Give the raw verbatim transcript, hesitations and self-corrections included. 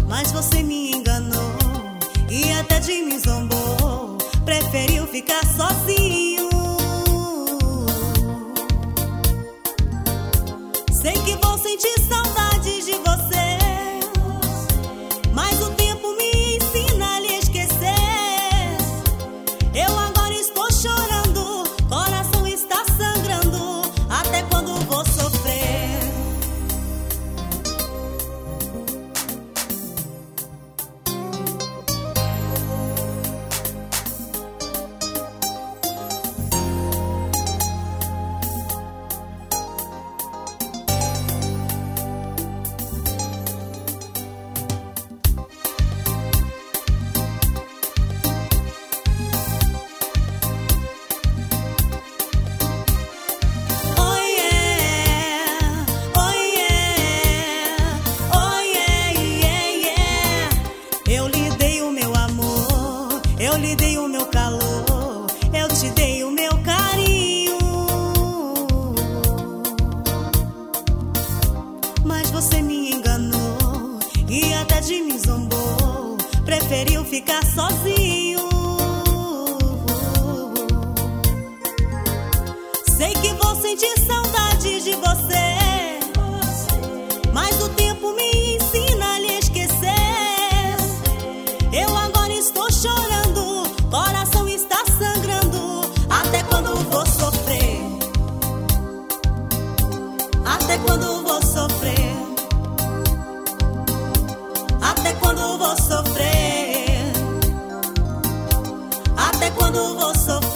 Mas você me enganou e até de mim zombou. Preferiu ficar sozinho. Sei que vou sentir saudade de você, mas o tempo me ensina a lhe esquecer. Eu agora estou chorando, coração está sangrando. Até quando vou sofrer? Eu lhe dei o meu calor, eu te dei o meu carinho. Mas você me enganou e até de mim zombou. Preferiu ficar sozinho. Sei que vou sentir saudade de você, mas o tempo me ensina a lhe esquecer. Eu agora estou chorando, coração está sangrando. Até quando vou sofrer? Até quando vou sofrer? Até quando vou sofrer? Até quando vou sofrer?